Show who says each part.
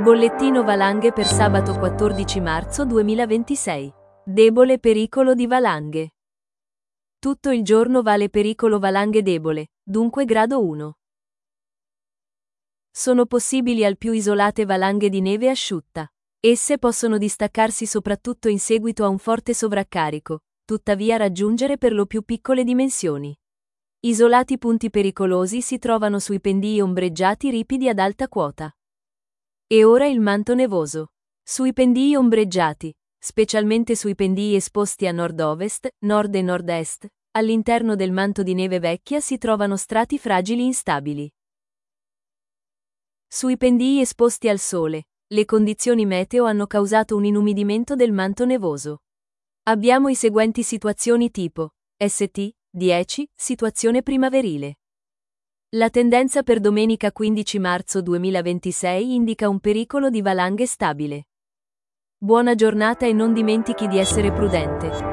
Speaker 1: Bollettino valanghe per sabato 14 marzo 2026. Debole pericolo di valanghe. Tutto il giorno vale pericolo valanghe debole, dunque grado 1. Sono possibili al più isolate valanghe di neve asciutta. Esse possono distaccarsi soprattutto in seguito a un forte sovraccarico, tuttavia raggiungere per lo più piccole dimensioni. Isolati punti pericolosi si trovano sui pendii ombreggiati ripidi ad alta quota. E ora il manto nevoso. Sui pendii ombreggiati, specialmente sui pendii esposti a nord-ovest, nord e nord-est, all'interno del manto di neve vecchia si trovano strati fragili instabili. Sui pendii esposti al sole, le condizioni meteo hanno causato un inumidimento del manto nevoso. Abbiamo i seguenti situazioni tipo ST 10, situazione primaverile. La tendenza per domenica 15 marzo 2026 indica un pericolo di valanghe stabile. Buona giornata e non dimentichi di essere prudente.